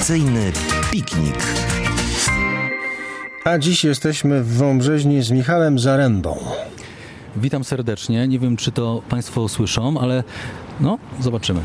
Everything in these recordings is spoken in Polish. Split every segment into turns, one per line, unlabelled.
Wakacyjny piknik.
A dziś jesteśmy w Wąbrzeźnie z Michałem Zarębą.
Witam serdecznie. Nie wiem, czy to Państwo słyszą, ale zobaczymy.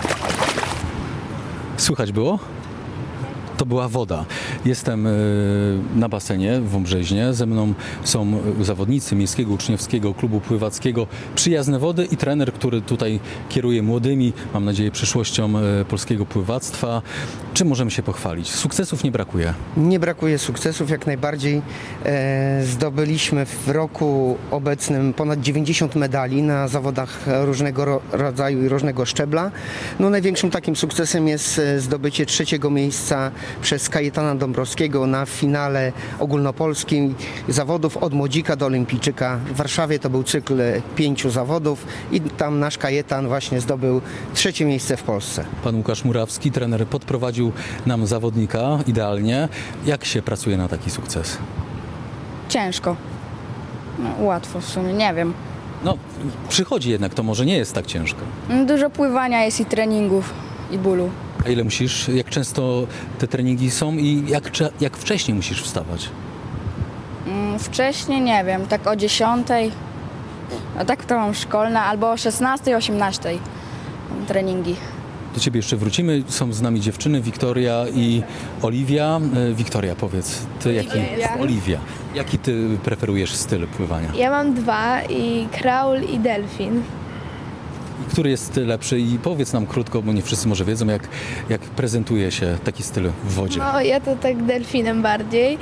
Słychać było? To była woda. Jestem na basenie w Wąbrzeźnie. Ze mną są zawodnicy Miejskiego Uczniowskiego Klubu Pływackiego Przyjazne Wody i trener, który tutaj kieruje młodymi, mam nadzieję, przyszłością polskiego pływactwa. Czym możemy się pochwalić? Sukcesów nie brakuje.
Nie brakuje sukcesów, jak najbardziej. Zdobyliśmy w roku obecnym ponad 90 medali na zawodach różnego rodzaju i różnego szczebla. Największym takim sukcesem jest zdobycie 3. miejsca przez Kajetana Dąbrowskiego na finale ogólnopolskim zawodów od młodzika do olimpijczyka. W Warszawie to był cykl 5 zawodów i tam nasz Kajetan właśnie zdobył 3. miejsce w Polsce.
Pan Łukasz Murawski, trener, podprowadził nam zawodnika idealnie. Jak się pracuje na taki sukces?
Ciężko. Łatwo w sumie, nie wiem.
Przychodzi jednak, to może nie jest tak ciężko.
Dużo pływania jest i treningów, i bólu.
A ile musisz, jak często te treningi są i jak wcześniej musisz wstawać?
Wcześniej nie wiem, tak o 10, a tak to mam szkolne, albo o 16, 18 treningi.
Do Ciebie jeszcze wrócimy. Są z nami dziewczyny, Wiktoria i Oliwia. Wiktoria, powiedz, Ty jaki... Oliwia. Jaki Ty preferujesz styl pływania?
Ja mam 2, i kraul i delfin.
Który jest lepszy? I powiedz nam krótko, bo nie wszyscy może wiedzą, jak prezentuje się taki styl w wodzie.
Ja to tak delfinem bardziej.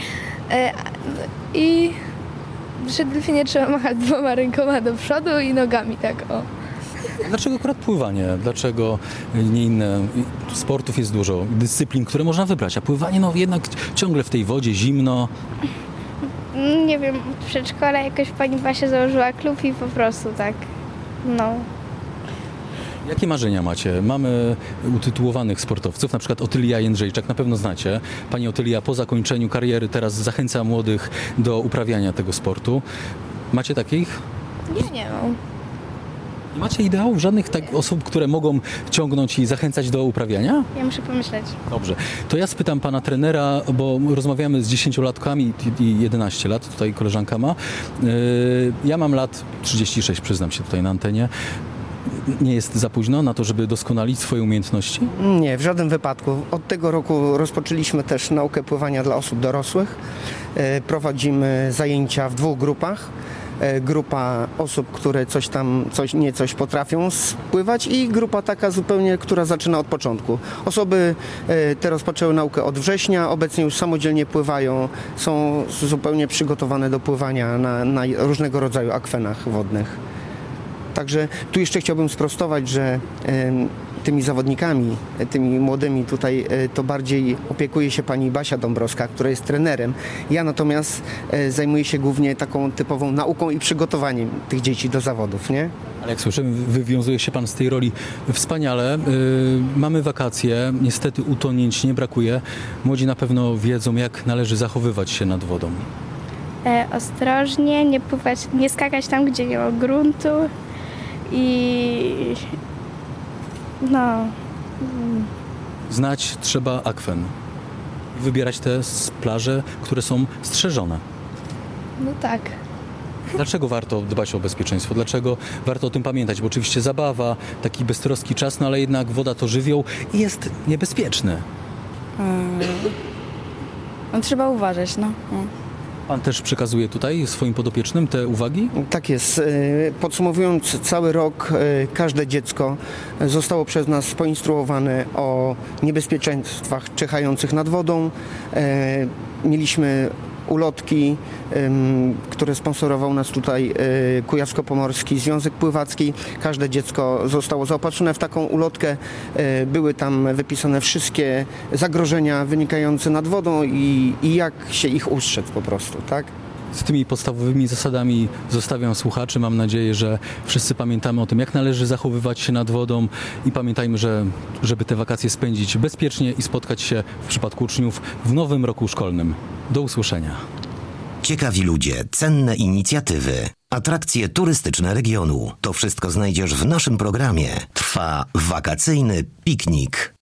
I przy delfinie trzeba machać 2 rękoma do przodu i nogami tak o.
Dlaczego akurat pływanie? Dlaczego nie inne? Sportów jest dużo, dyscyplin, które można wybrać, a pływanie jednak ciągle w tej wodzie, zimno.
Nie wiem, w przedszkole jakoś pani Basia założyła klub i po prostu tak,
Jakie marzenia macie? Mamy utytułowanych sportowców, na przykład Otylia Jędrzejczak, na pewno znacie. Pani Otylia po zakończeniu kariery teraz zachęca młodych do uprawiania tego sportu. Macie takich?
nie mam.
Nie macie ideałów żadnych osób, które mogą ciągnąć i zachęcać do uprawiania?
Ja muszę pomyśleć.
Dobrze. To ja spytam pana trenera, bo rozmawiamy z 10-latkami i 11 lat, tutaj koleżanka ma. Ja mam lat 36, przyznam się tutaj na antenie. Nie jest za późno na to, żeby doskonalić swoje umiejętności?
Nie, w żadnym wypadku. Od tego roku rozpoczęliśmy też naukę pływania dla osób dorosłych. Prowadzimy zajęcia w 2 grupach. Grupa osób, które coś potrafią spływać i grupa taka zupełnie, która zaczyna od początku. Osoby te rozpoczęły naukę od września, obecnie już samodzielnie pływają, są zupełnie przygotowane do pływania na różnego rodzaju akwenach wodnych. Także tu jeszcze chciałbym sprostować, że tymi zawodnikami, tymi młodymi tutaj to bardziej opiekuje się pani Basia Dąbrowska, która jest trenerem. Ja natomiast zajmuję się głównie taką typową nauką i przygotowaniem tych dzieci do zawodów, nie?
Ale jak słyszę, wywiązuje się pan z tej roli wspaniale. Mamy wakacje, niestety utonięć nie brakuje. Młodzi na pewno wiedzą, jak należy zachowywać się nad wodą.
Ostrożnie, nie pływać, nie skakać tam, gdzie nie ma gruntu.
Znać trzeba akwen. Wybierać te plaże, które są strzeżone.
Tak.
Dlaczego warto dbać o bezpieczeństwo? Dlaczego warto o tym pamiętać? Bo oczywiście zabawa, taki beztroski czas, ale jednak woda to żywioł i jest niebezpieczny.
Trzeba uważać,
Pan też przekazuje tutaj swoim podopiecznym te uwagi?
Tak jest. Podsumowując cały rok, każde dziecko zostało przez nas poinstruowane o niebezpieczeństwach czyhających nad wodą. Mieliśmy ulotki, które sponsorował nas tutaj Kujawsko-Pomorski Związek Pływacki. Każde dziecko zostało zaopatrzone w taką ulotkę. Były tam wypisane wszystkie zagrożenia wynikające nad wodą i jak się ich ustrzec po prostu, tak?
Z tymi podstawowymi zasadami zostawiam słuchaczy. Mam nadzieję, że wszyscy pamiętamy o tym, jak należy zachowywać się nad wodą i pamiętajmy, żeby te wakacje spędzić bezpiecznie i spotkać się w przypadku uczniów w nowym roku szkolnym. Do usłyszenia.
Ciekawi ludzie, cenne inicjatywy, atrakcje turystyczne regionu. To wszystko znajdziesz w naszym programie. Trwa wakacyjny piknik.